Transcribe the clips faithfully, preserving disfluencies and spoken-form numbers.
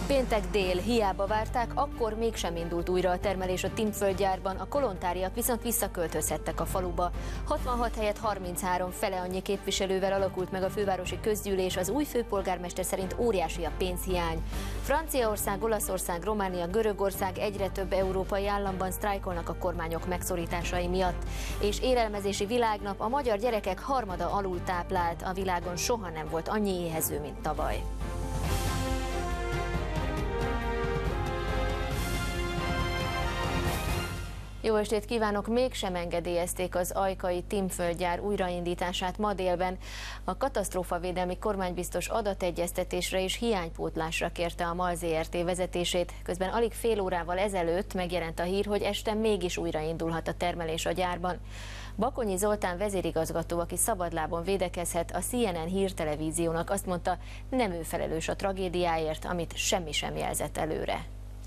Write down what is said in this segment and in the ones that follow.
Péntek dél, hiába várták, akkor mégsem indult újra a termelés a Timpföld gyárban, a kolontáriak viszont visszaköltözhettek a faluba. hatvanhat helyett harminchárom, fele annyi képviselővel alakult meg a fővárosi közgyűlés, az új főpolgármester szerint óriási a pénzhiány. Franciaország, Olaszország, Románia, Görögország, egyre több európai államban sztrájkolnak a kormányok megszorításai miatt. És élelmezési világnap, a magyar gyerekek harmada alul táplált, a világon soha nem volt annyi éhező, mint tavaly. Jó estét kívánok! Mégsem engedélyezték az ajkai Timpföld gyár újraindítását ma délben. A katasztrófavédelmi kormánybiztos adategyeztetésre és hiánypótlásra kérte a MAL zé er té vezetését. Közben alig fél órával ezelőtt megjelent a hír, hogy este mégis újraindulhat a termelés a gyárban. Bakonyi Zoltán vezérigazgató, aki szabadlábon védekezhet, a cé en en hírtelevíziónak azt mondta, nem ő felelős a tragédiáért, amit semmi sem jelzett előre.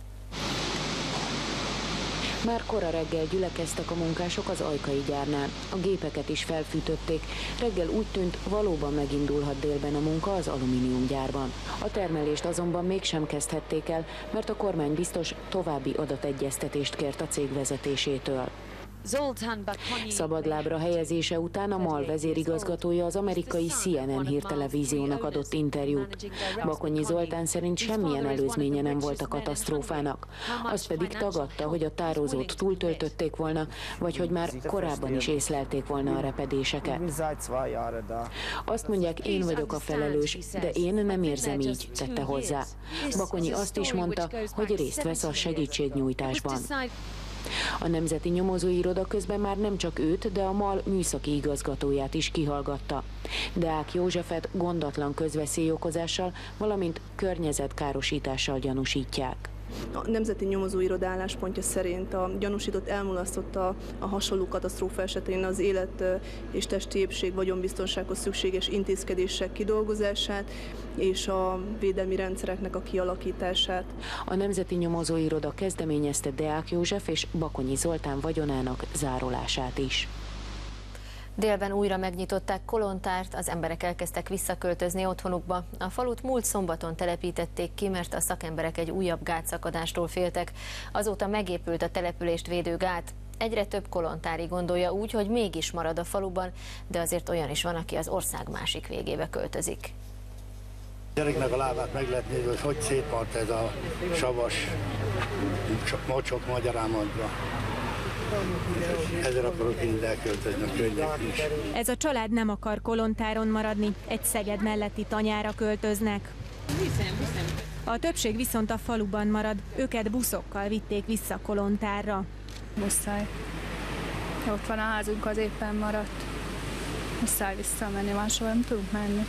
Már kora reggel gyülekeztek a munkások az ajkai gyárnál. A gépeket is felfűtötték. Reggel úgy tűnt, valóban megindulhat délben a munka az alumíniumgyárban. A termelést azonban mégsem kezdhették el, mert a kormány biztos további adategyeztetést kért a cég vezetésétől. Szabadlábra helyezése után a MAL vezérigazgatója az amerikai cé en en hírtelevíziónak adott interjút. Bakonyi Zoltán szerint semmilyen előzménye nem volt a katasztrófának. Azt pedig tagadta, hogy a tározót túltöltötték volna, vagy hogy már korábban is észlelték volna a repedéseket. Azt mondják, én vagyok a felelős, de én nem érzem így, tette hozzá. Bakonyi azt is mondta, hogy részt vesz a segítségnyújtásban. A Nemzeti Nyomozóiroda közben már nem csak őt, de a MAL műszaki igazgatóját is kihallgatta. Deák Józsefet gondatlan közveszélyokozással, valamint környezetkárosítással gyanúsítják. A Nemzeti Nyomozóiroda álláspontja szerint a gyanúsított elmulasztotta a hasonló katasztrófa esetén az élet és testi épség vagyonbiztonsághoz szükséges intézkedések kidolgozását és a védelmi rendszereknek a kialakítását. A Nemzeti Nyomozóiroda kezdeményezte Deák József és Bakonyi Zoltán vagyonának zárolását is. Délben újra megnyitották Kolontárt, az emberek elkezdtek visszaköltözni otthonukba. A falut múlt szombaton telepítették ki, mert a szakemberek egy újabb gátszakadástól féltek. Azóta megépült a települést védő gát. Egyre több kolontári gondolja úgy, hogy mégis marad a faluban, de azért olyan is van, aki az ország másik végébe költözik. Gyereknek a lábát meg lehet nézni, hogy hogy szétmaradt ez a savas mocsok magyarán mondva. Ezzel akarok én elköltözni a könnyek is. Ez a család nem akar Kolontáron maradni, egy Szeged melletti tanyára költöznek. A többség viszont a faluban marad, őket buszokkal vitték vissza Kolontárra. Muszáj. Ott van a házunk, az éppen maradt. Muszáj visszamenni, máshol nem tudunk menni.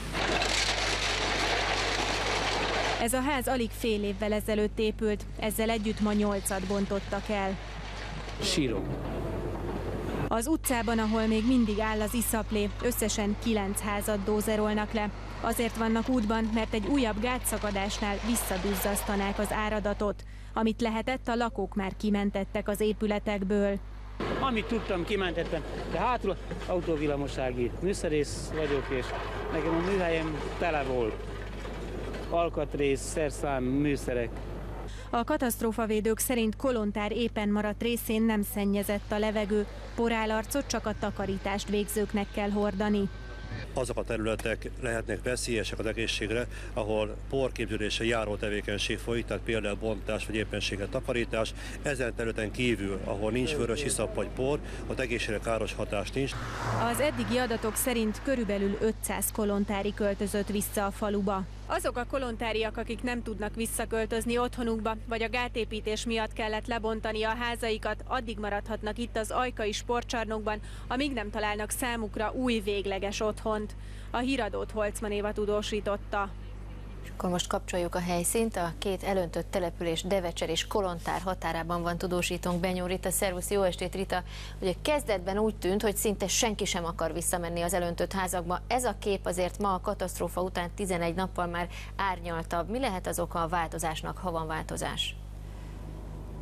Ez a ház alig fél évvel ezelőtt épült, ezzel együtt ma nyolcat bontottak el. Sírok. Az utcában, ahol még mindig áll az iszaplé, összesen kilenc házat dózerolnak le. Azért vannak útban, mert egy újabb gátszakadásnál visszaduzzasztanák az áradatot. Amit lehetett, a lakók már kimentettek az épületekből. Amit tudtam, kimentettem, de hátul autóvillamosági műszerész vagyok, és nekem a műhelyem tele volt. Alkatrész, szerszám, műszerek. A katasztrófavédők szerint Kolontár éppen maradt részén nem szennyezett a levegő, porállarcot csak a takarítást végzőknek kell hordani. Azok a területek lehetnek veszélyesek az egészségre, ahol porképződéssel járó tevékenység folyik, tehát például bontás vagy éppenséggel takarítás. Ezen területen kívül, ahol nincs vörös iszap vagy por, ott egészségre káros hatás nincs. Az eddigi adatok szerint körülbelül ötszáz kolontári költözött vissza a faluba. Azok a kolontáriak, akik nem tudnak visszaköltözni otthonukba, vagy a gátépítés miatt kellett lebontani a házaikat, addig maradhatnak itt az ajkai sportcsarnokban, amíg nem találnak számukra új végleges otthont. A híradót Holcman Éva tudósította. És akkor most kapcsoljuk a helyszínt. A két elöntött település Devecser és Kolontár határában van tudósítónk Benyó Rita. Szervusz, jó estét, Rita! Ugye kezdetben úgy tűnt, hogy szinte senki sem akar visszamenni az elöntött házakba. Ez a kép azért ma a katasztrófa után tizenegy nappal már árnyaltabb. Mi lehet az oka a változásnak, ha van változás?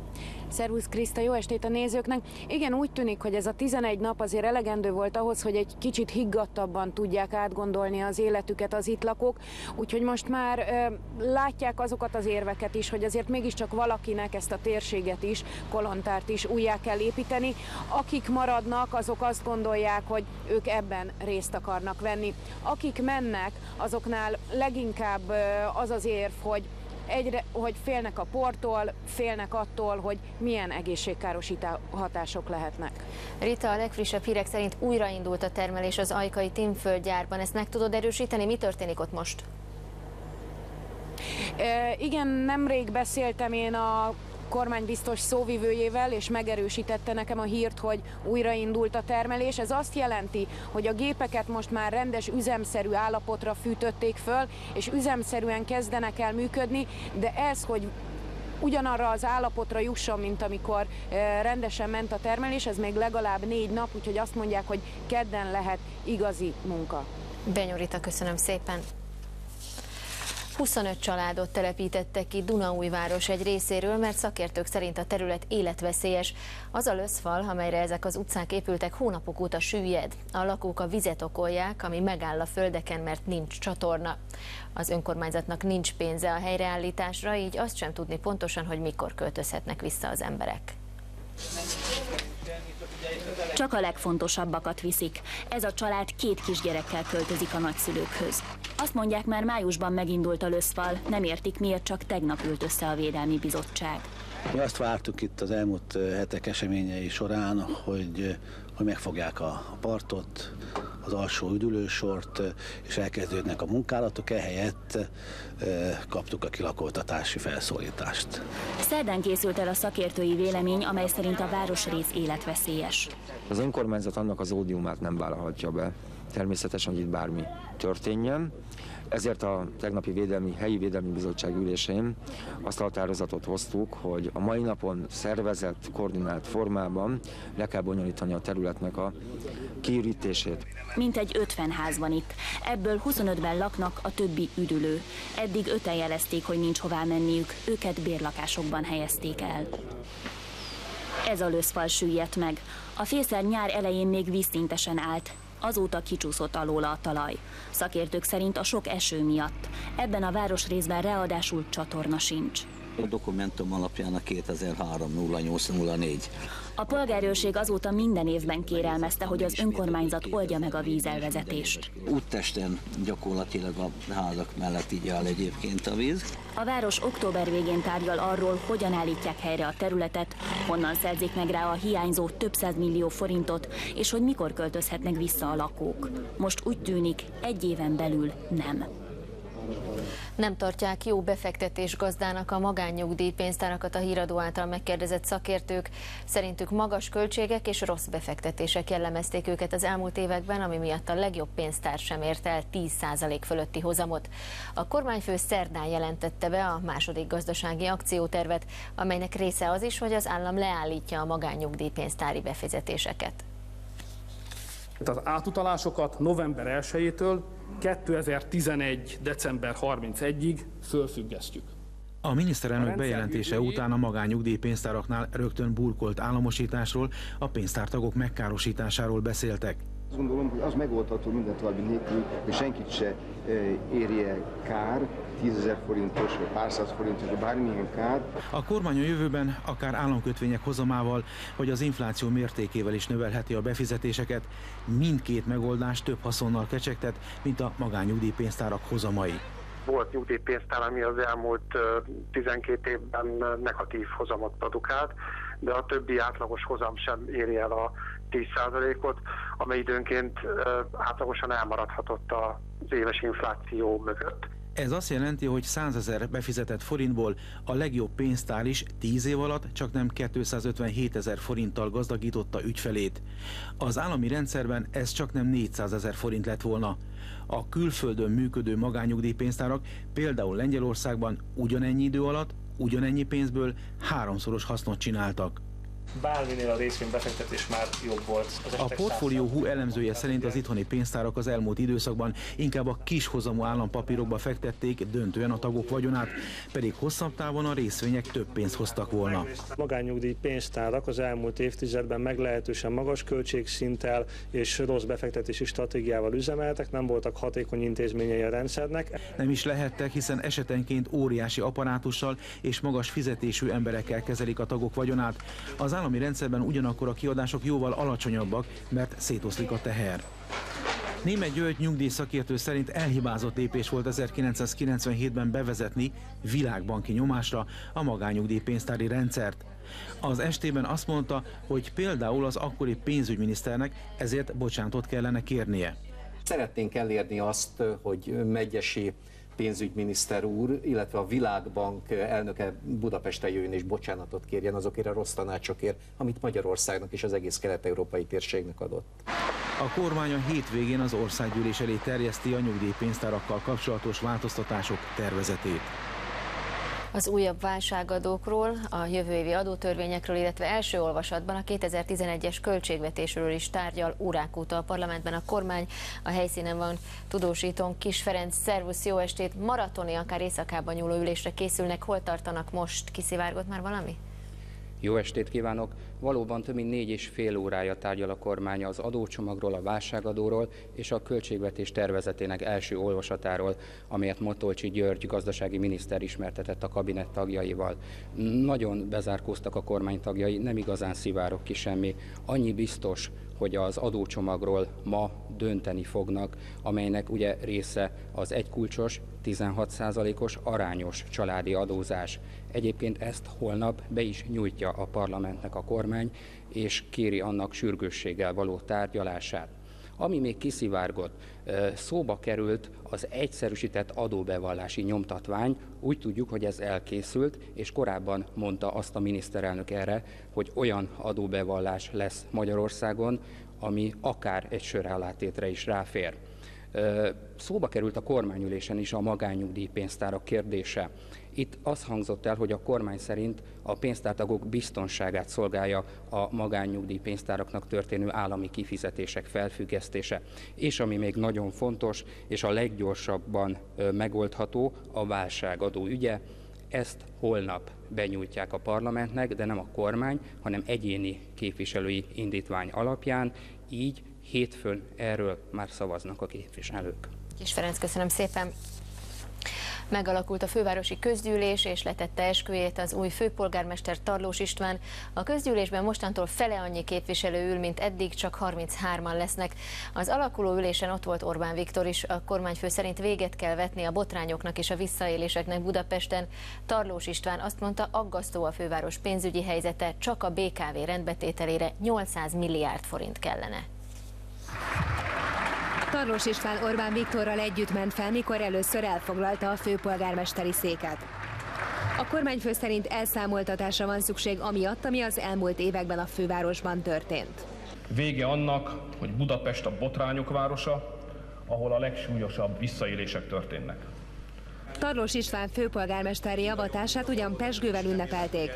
Szervusz Kriszta, jó estét a nézőknek. Igen, úgy tűnik, hogy ez a tizenegy nap azért elegendő volt ahhoz, hogy egy kicsit higgadtabban tudják átgondolni az életüket az itt lakók, úgyhogy most már ö, látják azokat az érveket is, hogy azért mégiscsak valakinek ezt a térséget is, Kolontárt is újjá kell építeni. Akik maradnak, azok azt gondolják, hogy ők ebben részt akarnak venni. Akik mennek, azoknál leginkább ö, az az érv, hogy Egyre, hogy félnek a portól, félnek attól, hogy milyen egészségkárosító hatások lehetnek. Rita, a legfrissebb hírek szerint újraindult a termelés az ajkai Tinföld gyárban. Ezt meg tudod erősíteni? Mi történik ott most? E, igen, nemrég beszéltem én a kormánybiztos szóvivőjével, és megerősítette nekem a hírt, hogy újraindult a termelés. Ez azt jelenti, hogy a gépeket most már rendes üzemszerű állapotra fűtötték föl, és üzemszerűen kezdenek el működni, de ez, hogy ugyanarra az állapotra jusson, mint amikor rendesen ment a termelés, ez még legalább négy nap, úgyhogy azt mondják, hogy kedden lehet igazi munka. Benyó Rita, köszönöm szépen. huszonöt családot telepítettek ki Dunaújváros egy részéről, mert szakértők szerint a terület életveszélyes. Az a löszfal, amelyre ezek az utcák épültek, hónapok óta süllyed. A lakók a vizet okolják, ami megáll a földeken, mert nincs csatorna. Az önkormányzatnak nincs pénze a helyreállításra, így azt sem tudni pontosan, hogy mikor költözhetnek vissza az emberek. Csak a legfontosabbakat viszik. Ez a család két kisgyerekkel költözik a nagyszülőkhöz. Azt mondják, már májusban megindult a löszfal, nem értik, miért csak tegnap ült össze a Védelmi Bizottság. Mi azt vártuk itt az elmúlt hetek eseményei során, hogy, hogy megfogják a partot, az alsó üdülősort, és elkezdődnek a munkálatok, ehelyett kaptuk a kilakoltatási felszólítást. Szerdán készült el a szakértői vélemény, amely szerint a városrész életveszélyes. Az önkormányzat annak az ódiumát nem vállalhatja be, természetesen, hogy itt bármi történjen. Ezért a tegnapi védelmi, helyi védelmi bizottság ülésén azt a határozatot hoztuk, hogy a mai napon szervezett, koordinált formában le kell bonyolítani a területnek a kiürítését. Mintegy ötven ház van itt, ebből huszonötben laknak, a többi üdülő. Eddig öten jelezték, hogy nincs hová menniük, őket bérlakásokban helyezték el. Ez a löszfal süllyedt meg. A fészer nyár elején még vízszintesen állt. Azóta kicsúszott alóla a talaj. Szakértők szerint a sok eső miatt. Ebben a városrészben ráadásul csatorna sincs. A dokumentum alapján a kétezer-három nulla nyolc nulla négy. A polgárőrség azóta minden évben kérelmezte, hogy az önkormányzat oldja meg a vízelvezetést. Úttesten gyakorlatilag a házak mellett így áll egyébként a víz. A város október végén tárgyal arról, hogyan állítják helyre a területet, honnan szerzik meg rá a hiányzó több százmillió forintot, és hogy mikor költözhetnek vissza a lakók. Most úgy tűnik, egy éven belül nem. Nem tartják jó befektetés gazdának a magánnyugdíjpénztárakat a Híradó által megkérdezett szakértők. Szerintük magas költségek és rossz befektetések jellemezték őket az elmúlt években, ami miatt a legjobb pénztár sem ért el tíz százalék fölötti hozamot. A kormányfő szerdán jelentette be a második gazdasági akciótervet, amelynek része az is, hogy az állam leállítja a magánnyugdíjpénztári befizetéseket. Az átutalásokat november elsejétől kétezer-tizenegy. december harmincegyedikéig fölfüggesztjük. A miniszterelnök bejelentése után a magánnyugdíjpénztáraknál rögtön burkolt államosításról, a pénztártagok megkárosításáról beszéltek. Azt gondolom, hogy az megoldható minden további nélkül, hogy senkit se érje kár, tízezer forintos, vagy pár száz forintos, vagy bármilyen kár. A kormány a jövőben akár államkötvények hozamával, vagy az infláció mértékével is növelheti a befizetéseket. Mindkét megoldás több haszonnal kecsegtet, mint a magánnyugdíjpénztárak hozamai. Volt nyugdíjpénztár, ami az elmúlt tizenkét évben negatív hozamot produkált, de a többi átlagos hozam sem éri el a tíz százalékot, amely időnként átlagosan elmaradhatott az éves infláció mögött. Ez azt jelenti, hogy százezer befizetett forintból a legjobb pénztár is tíz év alatt csaknem kétszázötvenhétezer forinttal gazdagította ügyfelét. Az állami rendszerben ez csaknem négyszázezer forint lett volna. A külföldön működő magánnyugdíjpénztárak például Lengyelországban ugyanennyi idő alatt, ugyanennyi pénzből háromszoros hasznot csináltak. bárminél a részvénybefektetés már jobb volt. A Portfolio Hú elemzője szerint az itthoni pénztárak az elmúlt időszakban inkább a kishozamú állampapírokba fektették döntően a tagok vagyonát, pedig hosszabb távon a részvények több pénzt hoztak volna. Magánnyugdíj pénztárak az elmúlt évtizedben meglehetősen magas költségszinttel és rossz befektetési stratégiával üzemeltek, nem voltak hatékony intézményei a rendszernek. Nem is lehettek, hiszen esetenként óriási apparátussal és magas fizetésű emberekkel kezelik a tagok vagyonát. Az állami rendszerben ugyanakkor a kiadások jóval alacsonyabbak, mert szétoszlik a teher. Németh György nyugdíjszakértő szerint elhibázott lépés volt ezerkilencszázkilencvenhétben bevezetni világbanki nyomásra a magánnyugdíjpénztári rendszert. Az estében azt mondta, hogy például az akkori pénzügyminiszternek ezért bocsánatot kellene kérnie. Szeretnénk elérni azt, hogy Medgyessy pénzügyminiszter úr, illetve a Világbank elnöke Budapestre jöjjön és bocsánatot kérjen azokért a rossz tanácsokért, amit Magyarországnak és az egész kelet-európai térségnek adott. A kormány a hétvégén az országgyűlés elé terjeszti a nyugdíjpénztárakkal kapcsolatos változtatások tervezetét. Az újabb válságadókról, a jövő évi adótörvényekről, illetve első olvasatban a kétezer-tizenegyes költségvetésről is tárgyal órák óta a parlamentben a kormány. A helyszínen van tudósítónk Kiss Ferenc. Szervusz, jó estét! Maratoni, akár éjszakában nyúló ülésre készülnek. Hol tartanak most? Kiszivárgott már valami? Jó estét kívánok! Valóban több mint négy és fél órája tárgyal a kormány az adócsomagról, a válságadóról és a költségvetés tervezetének első olvasatáról, amelyet Motolcsi György gazdasági miniszter ismertetett a kabinet tagjaival. Nagyon bezárkóztak a kormány tagjai, nem igazán szivárog ki semmi. Annyi biztos, hogy az adócsomagról ma dönteni fognak, amelynek ugye része az egykulcsos, tizenhat százalékos arányos családi adózás. Egyébként ezt holnap be is nyújtja a parlamentnek a kormány, és kéri annak sürgősséggel való tárgyalását. Ami még kiszivárgott, szóba került az egyszerűsített adóbevallási nyomtatvány, úgy tudjuk, hogy ez elkészült, és korábban mondta azt a miniszterelnök erre, hogy olyan adóbevallás lesz Magyarországon, ami akár egy sörállátétre is ráfér. Szóba került a kormányülésen is a magánnyugdíjpénztárak kérdése. Itt az hangzott el, hogy a kormány szerint a pénztártagok biztonságát szolgálja a magánnyugdíjpénztáraknak történő állami kifizetések felfüggesztése. És ami még nagyon fontos, és a leggyorsabban megoldható, a válságadó ügye. Ezt holnap benyújtják a parlamentnek, de nem a kormány, hanem egyéni képviselői indítvány alapján, így hétfőn erről már szavaznak a képviselők. Kiss Ferenc, köszönöm szépen. Megalakult a fővárosi közgyűlés, és letette esküjét az új főpolgármester Tarlós István. A közgyűlésben mostantól fele annyi képviselő ül, mint eddig, csak harminchárman lesznek. Az alakuló ülésen ott volt Orbán Viktor is. A kormányfő szerint véget kell vetni a botrányoknak és a visszaéléseknek Budapesten. Tarlós István azt mondta, aggasztó a főváros pénzügyi helyzete, csak a bé ká vé rendbetételére nyolcszáz milliárd forint kellene. Tarlós István Orbán Viktorral együtt ment fel, mikor először elfoglalta a főpolgármesteri széket. A kormányfő szerint elszámoltatásra van szükség amiatt, ami az elmúlt években a fővárosban történt. Vége annak, hogy Budapest a botrányok városa, ahol a legsúlyosabb visszaélések történnek. Tarlós István főpolgármesteri avatását ugyan pezsgővel ünnepelték,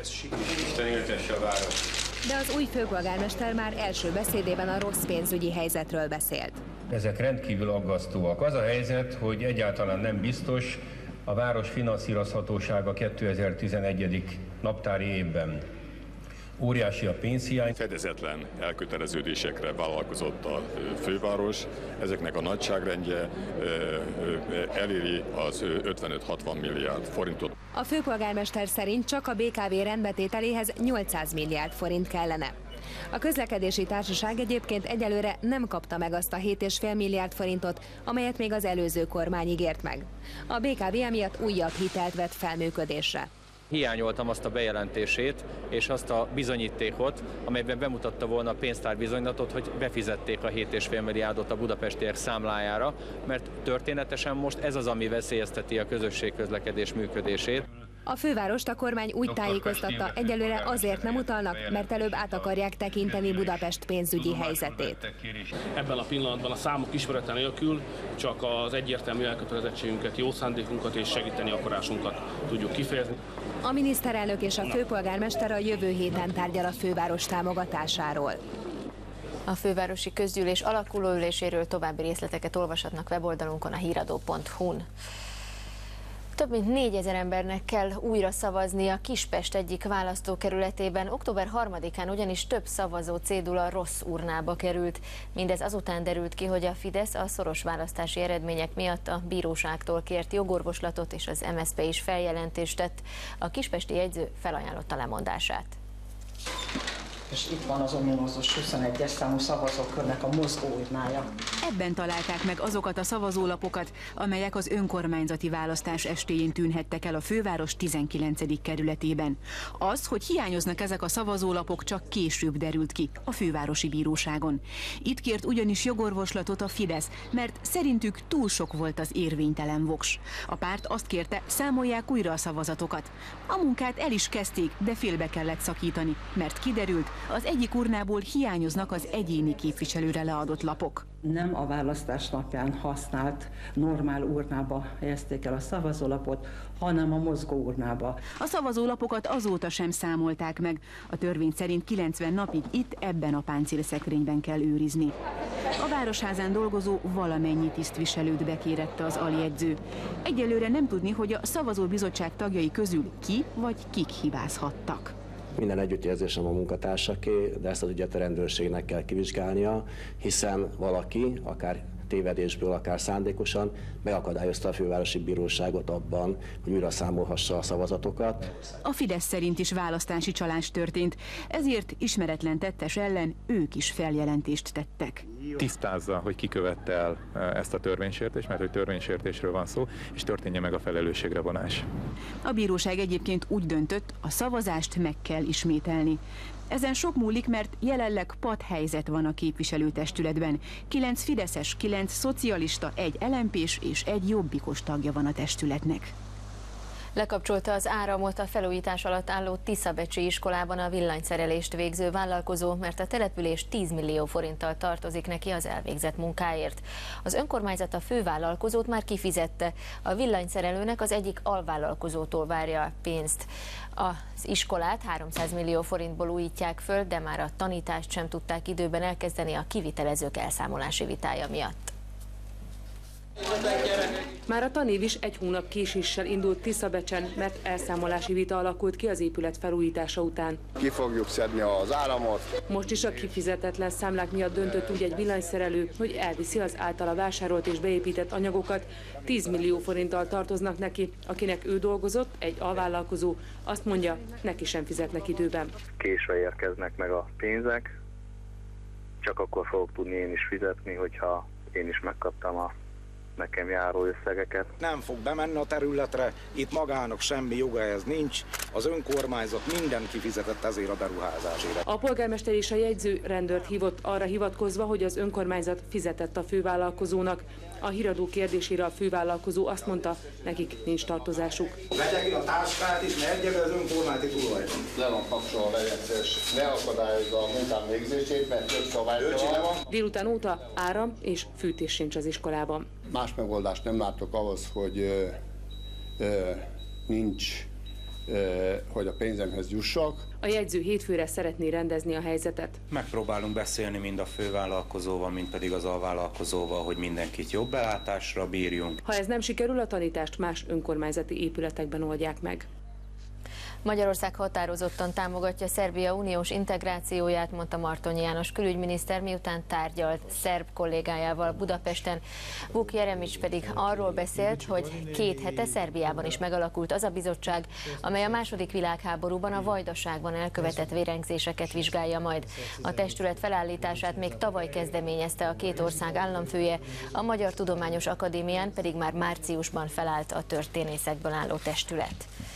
de az új főpolgármester már első beszédében a rossz pénzügyi helyzetről beszélt. Ezek rendkívül aggasztóak. Az a helyzet, hogy egyáltalán nem biztos a város finanszírozhatósága kétezer-tizenegy. naptári évben. Óriási a pénzhiány. Fedezetlen elköteleződésekre vállalkozott a főváros. Ezeknek a nagyságrendje eléri az ötvenöt-hatvan milliárd forintot. A főpolgármester szerint csak a bé ká vé rendbetételéhez nyolcszáz milliárd forint kellene. A közlekedési társaság egyébként egyelőre nem kapta meg azt a hét egész öt milliárd forintot, amelyet még az előző kormány ígért meg. A bé ká vé emiatt újabb hitelt vett fel működésre. Hiányoltam azt a bejelentését és azt a bizonyítékot, amelyben bemutatta volna a pénztárbizonylatot, hogy befizették a hét egész öt milliárdot a budapestiek számlájára, mert történetesen most ez az, ami veszélyezteti a közösségközlekedés működését. A fővárost a kormány úgy tájékoztatta, egyelőre azért nem utalnak, mert előbb át akarják tekinteni Budapest pénzügyi helyzetét. Ebben a pillanatban a számok ismerete nélkül csak az egyértelmű elkötelezettségünket, jó szándékunkat és segíteni akarásunkat tudjuk kifejezni. A miniszterelnök és a főpolgármester a jövő héten tárgyal a főváros támogatásáról. A fővárosi közgyűlés alakuló üléséről további részleteket olvashatnak weboldalunkon, a híradó pont hu-n. Több mint négyezer embernek kell újra szavazni a Kispest egyik választókerületében. október harmadikán ugyanis több szavazó cédula rossz urnába került. Mindez azután derült ki, hogy a Fidesz a szoros választási eredmények miatt a bíróságtól kért jogorvoslatot, és az em es zé pé is feljelentést tett. A kispesti jegyző felajánlotta lemondását. És itt van az ominózus huszonegyes számú szavazókörnek a mozgóurnája. Ebben találták meg azokat a szavazólapokat, amelyek az önkormányzati választás estéjén tűnhettek el a főváros tizenkilencedik kerületében. Az, hogy hiányoznak ezek a szavazólapok, csak később derült ki a fővárosi bíróságon. Itt kért ugyanis jogorvoslatot a Fidesz, mert szerintük túl sok volt az érvénytelen voks. A párt azt kérte, számolják újra a szavazatokat. A munkát el is kezdték, de félbe kellett szakítani, mert kiderült, az egyik urnából hiányoznak az egyéni képviselőre leadott lapok. Nem a választás napján használt normál urnába helyezték el a szavazólapot, hanem a mozgó urnába. A szavazólapokat azóta sem számolták meg. A törvény szerint kilencven napig itt ebben a páncélszekrényben kell őrizni. A Városházán dolgozó valamennyi tisztviselőt bekérette az aljegyző. Egyelőre nem tudni, hogy a szavazóbizottság tagjai közül ki vagy kik hibázhattak. Minden együttérzésem a munkatársaké, de ezt az ügyet a rendőrségnek kell kivizsgálnia, hiszen valaki, akár tévedésből, akár szándékosan megakadályozta a fővárosi bíróságot abban, hogy újra számolhassa a szavazatokat. A Fidesz szerint is választási csalás történt, ezért ismeretlen tettes ellen ők is feljelentést tettek. Tisztázza, hogy ki követte el ezt a törvénysértést, mert hogy törvénysértésről van szó, és történje meg a felelősségre vonás. A bíróság egyébként úgy döntött, a szavazást meg kell ismételni. Ezen sok múlik, mert jelenleg padhelyzet van a képviselőtestületben. Kilenc fideszes, kilenc szocialista, egy el em pés és egy jobbikos tagja van a testületnek. Lekapcsolta az áramot a felújítás alatt álló Tiszabecsi iskolában a villanyszerelést végző vállalkozó, mert a település tíz millió forinttal tartozik neki az elvégzett munkáért. Az önkormányzat a fővállalkozót már kifizette, a villanyszerelőnek az egyik alvállalkozótól várja a pénzt. Az iskolát háromszáz millió forintból újítják föl, de már a tanítást sem tudták időben elkezdeni a kivitelezők elszámolási vitája miatt. Már a tanév is egy hónap késéssel indult Tiszabecsen, mert elszámolási vita alakult ki az épület felújítása után. Ki fogjuk szedni az áramot. Most is a kifizetetlen számlák miatt döntött úgy egy villanyszerelő, hogy elviszi az általa vásárolt és beépített anyagokat. tíz millió forinttal tartoznak neki, akinek ő dolgozott, egy alvállalkozó, azt mondja, neki sem fizetnek időben. Késve érkeznek meg a pénzek, csak akkor fogok tudni én is fizetni, hogyha én is megkaptam a nekem járó összegeket. Nem fog bemenni a területre, itt magának semmi joga ez nincs, az önkormányzat mindent kifizetett ezért a beruházásért. A polgármester és a jegyző rendőrt hívott arra hivatkozva, hogy az önkormányzat fizetett a fővállalkozónak. A híradó kérdésére a fővállalkozó azt mondta, nekik nincs tartozásuk. Vegye ki a táskát is, ne egye be az önkormányzati tulajdon. Le van kapcsolva vegyegszes, ne akadályozza a munkám végzését, mert több szabálytalan van. Délután óta áram és fűtés sincs az iskolában. Más megoldást nem látok ahhoz, hogy ö, ö, nincs, ö, hogy a pénzemhez jussak. A jegyző hétfőre szeretné rendezni a helyzetet. Megpróbálunk beszélni mind a fővállalkozóval, mind pedig az alvállalkozóval, hogy mindenkit jobb belátásra bírjunk. Ha ez nem sikerül, a tanítást más önkormányzati épületekben oldják meg. Magyarország határozottan támogatja Szerbia uniós integrációját, mondta Martonyi János külügyminiszter, miután tárgyalt szerb kollégájával Budapesten. Vuk Jeremics pedig arról beszélt, hogy két hete Szerbiában is megalakult az a bizottság, amely a második világháborúban a Vajdaságban elkövetett vérengzéseket vizsgálja majd. A testület felállítását még tavaly kezdeményezte a két ország államfője, a Magyar Tudományos Akadémián pedig már márciusban felállt a történészekből álló testület.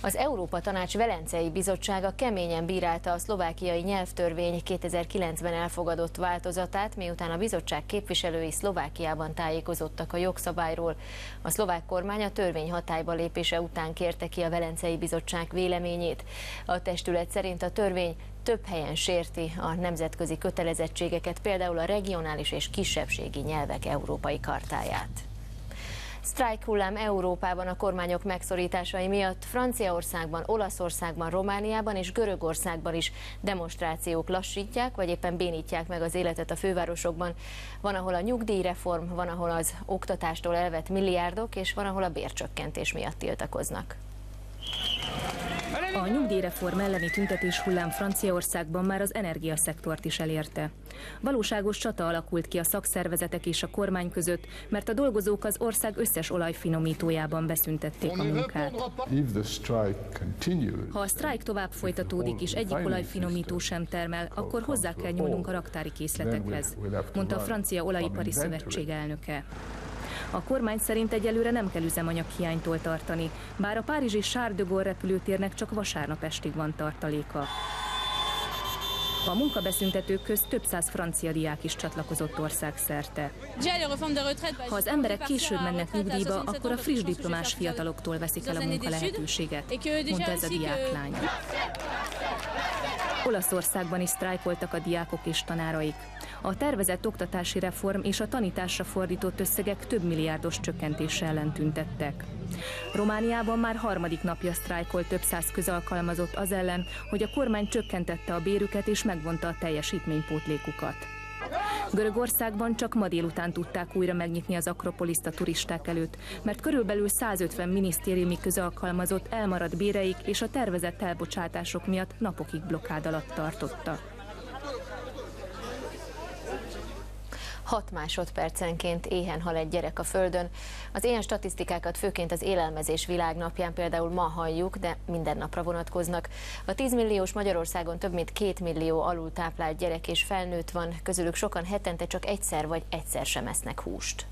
Az Európa Tanács Velencei Bizottsága keményen bírálta a szlovákiai nyelvtörvény kétezer-kilencben elfogadott változatát, miután a bizottság képviselői Szlovákiában tájékozottak a jogszabályról. A szlovák kormány a törvény hatályba lépése után kérte ki a Velencei Bizottság véleményét. A testület szerint a törvény több helyen sérti a nemzetközi kötelezettségeket, például a regionális és kisebbségi nyelvek európai chartáját. Sztrájk hullám Európában a kormányok megszorításai miatt. Franciaországban, Olaszországban, Romániában és Görögországban is demonstrációk lassítják, vagy éppen bénítják meg az életet a fővárosokban. Van, ahol a nyugdíjreform, van, ahol az oktatástól elvett milliárdok, és van, ahol a bércsökkentés miatt tiltakoznak. A nyugdíjreform elleni tüntetés hullám Franciaországban már az energiaszektort is elérte. Valóságos csata alakult ki a szakszervezetek és a kormány között, mert a dolgozók az ország összes olajfinomítójában beszüntették a munkát. Ha a sztrájk tovább folytatódik és egyik olajfinomító sem termel, akkor hozzá kell nyúlnunk a raktári készletekhez, mondta a Francia Olajipari Szövetség elnöke. A kormány szerint egyelőre nem kell üzemanyaghiánytól tartani, bár a párizsi Charles de Gaulle repülőtérnek csak vasárnap estig van tartaléka. A munkabeszüntetők közt több száz francia diák is csatlakozott országszerte. Ha az emberek később mennek nyugdíjba, akkor a friss diplomás fiataloktól veszik el a munkalehetőséget, mondta ez a diáklány. Olaszországban is sztrájkoltak a diákok és tanáraik. A tervezett oktatási reform és a tanításra fordított összegek több milliárdos csökkentése ellen tüntettek. Romániában már harmadik napja sztrájkolt több száz közalkalmazott az ellen, hogy a kormány csökkentette a bérüket és megvonta a teljesítménypótlékukat. Görögországban csak ma délután tudták újra megnyitni az Akropoliszt a turisták előtt, mert körülbelül százötven minisztériumi közalkalmazott elmaradt béreik és a tervezett elbocsátások miatt napokig blokkád alatt tartotta. hat másodpercenként éhen hal egy gyerek a Földön. Az ilyen statisztikákat főként az élelmezés világnapján például ma halljuk, de minden napra vonatkoznak. A tíz milliós Magyarországon több mint két millió alultáplált gyerek és felnőtt van, közülük sokan hetente csak egyszer vagy egyszer sem esznek húst.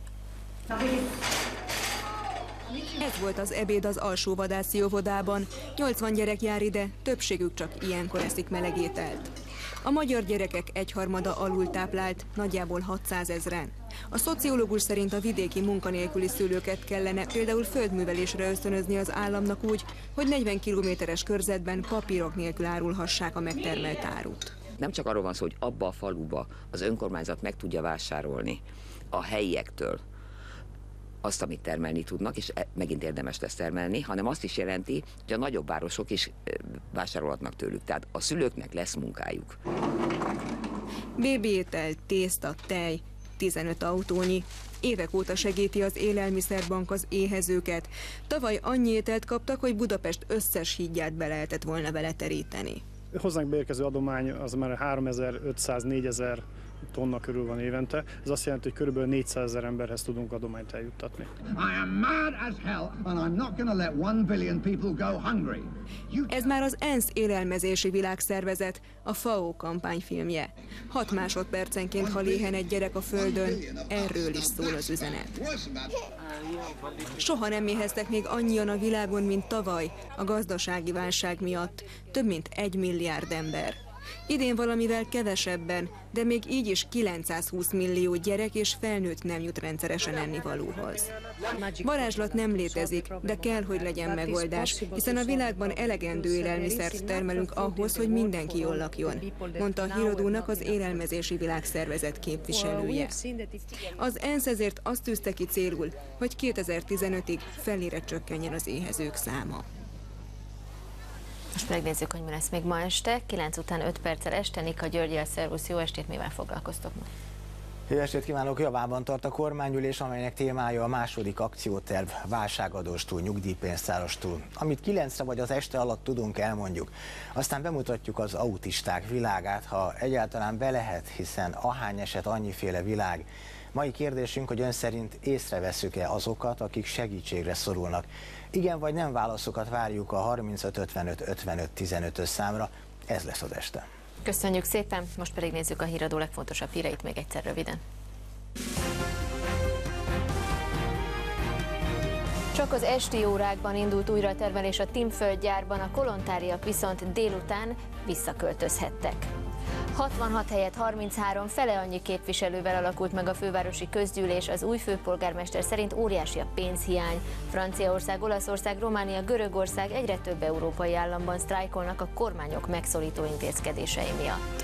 Ez volt az ebéd az alsóvadászi óvodában. nyolcvan gyerek jár ide, többségük csak ilyenkor eszik meleg ételt. A magyar gyerekek egyharmada alultáplált, nagyjából hatszázezren. A szociológus szerint a vidéki munkanélküli szülőket kellene például földművelésre ösztönözni az államnak úgy, hogy negyven kilométeres körzetben papírok nélkül árulhassák a megtermelt árut. Nem csak arról van szó, hogy abba a faluba az önkormányzat meg tudja vásárolni a helyiektől azt, amit termelni tudnak, és megint érdemes lesz termelni, hanem azt is jelenti, hogy a nagyobb városok is vásárolhatnak tőlük. Tehát a szülőknek lesz munkájuk. Bébiétel, tészta, tej, tizenöt autónyi. Évek óta segíti az Élelmiszerbank az éhezőket. Tavaly annyi ételt kaptak, hogy Budapest összes hídját be lehetett volna vele teríteni. Hozzánk beérkező adomány az már háromezer-ötszáz-négyezer tonna körül van évente. Ez azt jelenti, hogy körülbelül négyszázezer emberhez tudunk adományt eljuttatni. Ez már az ENSZ élelmezési világszervezet, a FAO kampányfilmje. Hat másodpercenként hal éhen egy gyerek a Földön, erről is szól az üzenet. Soha nem éheztek még annyian a világon, mint tavaly, a gazdasági válság miatt. Több mint egy milliárd ember. Idén valamivel kevesebben, de még így is kilencszázhúsz millió gyerek és felnőtt nem jut rendszeresen ennivalóhoz. Varázslat nem létezik, de kell, hogy legyen megoldás, hiszen a világban elegendő élelmiszert termelünk ahhoz, hogy mindenki jól lakjon, mondta a híradónak az Élelmezési Világszervezet képviselője. Az ENSZ ezért azt tűzte ki célul, hogy kétezer-tizenötig felére csökkenjen az éhezők száma. Most megnézzük, hogy mi lesz még ma este. kilenc után öt perccel este. Nika Györgyel, szervusz, jó estét, mivel foglalkoztok ma? Jó estét kívánok! Javában tart a kormányülés, amelynek témája a második akcióterv válságadóstól, nyugdíjpénztárostól. Amit kilencre vagy az este alatt tudunk, elmondjuk. Aztán bemutatjuk az autisták világát, ha egyáltalán be lehet, hiszen ahány eset, annyiféle világ. Mai kérdésünk, hogy ön szerint észreveszük-e azokat, akik segítségre szorulnak. Igen vagy nem válaszokat várjuk a harmincöt ötvenöt ötvenöt tizenötös számra. Ez lesz az este. Köszönjük szépen, most pedig nézzük a híradó legfontosabb híreit még egyszer röviden. Csak az esti órákban indult újra a termelés a Tinföld gyárban, a kolontáriak viszont délután visszaköltözhettek. hatvanhat helyett harminchárom, fele annyi képviselővel alakult meg a fővárosi közgyűlés, az új főpolgármester szerint óriási a pénzhiány. Franciaország, Olaszország, Románia, Görögország, egyre több európai államban sztrájkolnak a kormányok megszorító intézkedései miatt.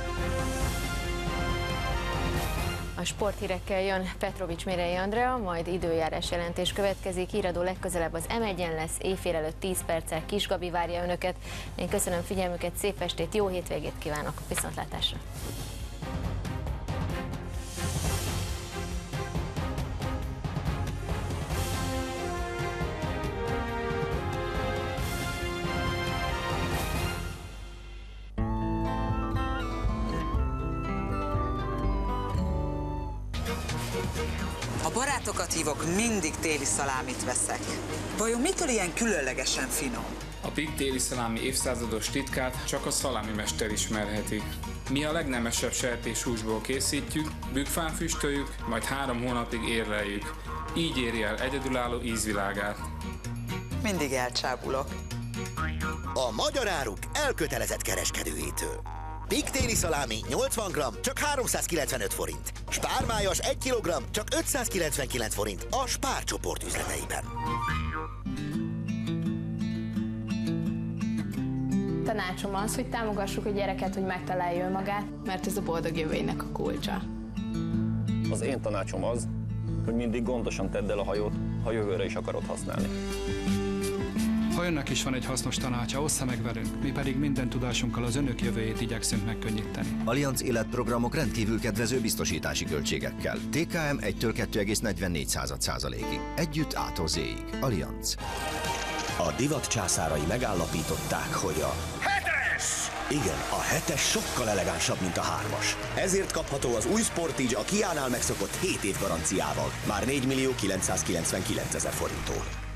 A sporthírekkel jön Petrovics Mirei Andrea, majd időjárás jelentés következik, híradó legközelebb az em egyen lesz, éjfél előtt tíz perccel Kis Gabi várja önöket. Én köszönöm figyelmüket, szép estét, jó hétvégét kívánok, viszontlátásra! Ha barátokat hívok, mindig téli szalámit veszek. Vajon mitől ilyen különlegesen finom? A Pig téli szalámi évszázados titkát csak a szalámimester ismerheti. Mi a legnemesebb sertéshúsból készítjük, bükkfán füstöljük, majd három hónapig érleljük. Így éri el egyedülálló ízvilágát. Mindig elcsábulok. A magyar áruk elkötelezett kereskedőjétől. Pig téli szalámi nyolcvan gramm, csak háromszázkilencvenöt forint. Spármájas egy kilogramm, csak ötszázkilencvenkilenc forint a Spár csoport üzleteiben. Tanácsom az, hogy támogassuk a gyereket, hogy megtalálja önmagát, mert ez a boldog jövőjének a kulcsa. Az én tanácsom az, hogy mindig gondosan tedd el a hajót, ha jövőre is akarod használni. Ha önnek is van egy hasznos tanácsa, ossza meg velünk, mi pedig minden tudásunkkal az önök jövőjét igyekszünk megkönnyíteni. Allianz életprogramok rendkívül kedvező biztosítási költségekkel. té ká em egytől kettő egész negyvennégy százalékig. Együtt A-tól Z-ig. Allianz. A divat császárai megállapították, hogy a Hetes! Igen, a hetes sokkal elegánsabb, mint a hármas. Ezért kapható az új Sportage a Kiánál megszokott hét év garanciával. Már négymillió kilencszázkilencvenkilencezer forinttól.